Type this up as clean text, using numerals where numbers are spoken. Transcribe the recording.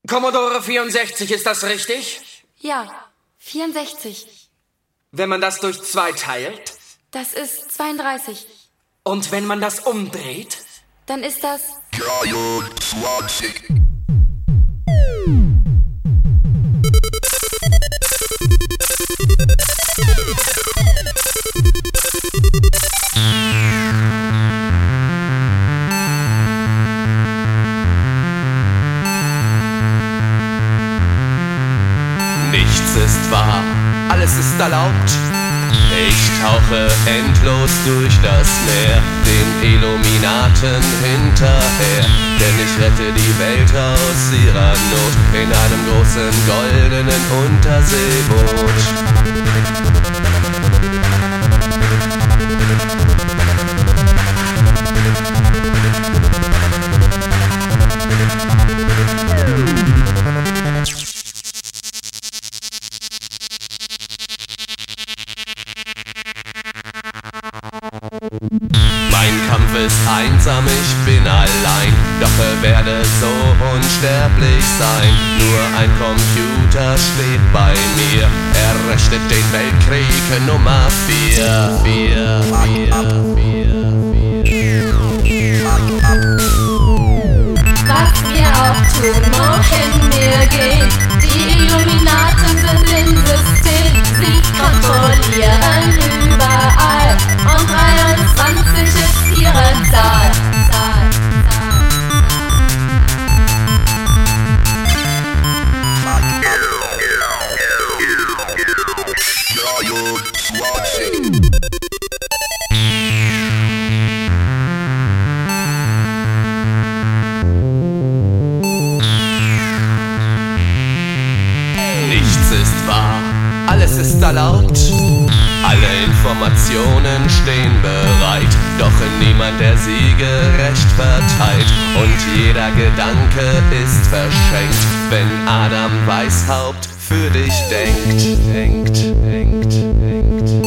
Commodore 64, ist das richtig? Ja, 64. Wenn man das durch 2 teilt? Das ist 32. Und wenn man das umdreht? Dann ist das... Nichts ist wahr, alles ist erlaubt. Ich tauche endlos durch das Meer, den Illuminaten hinterher. Denn ich rette die Welt aus ihrer Not in einem großen goldenen Unterseeboot. Mein Kampf ist einsam, ich bin allein, doch werde so unsterblich sein. Nur ein Computer steht bei mir, er rechnet den Weltkrieg Nummer 4. Was wir auch tun, wohin wir gehen, die Illuminaten sind im System. Sie kontrollieren überall und 23 ist ihre Zahl. Nichts ist wahr, alles ist erlaubt. Alle Informationen stehen bereit, doch niemand der Siege recht verteilt. Und jeder Gedanke ist verschenkt, wenn Adam Weishaupt für dich denkt.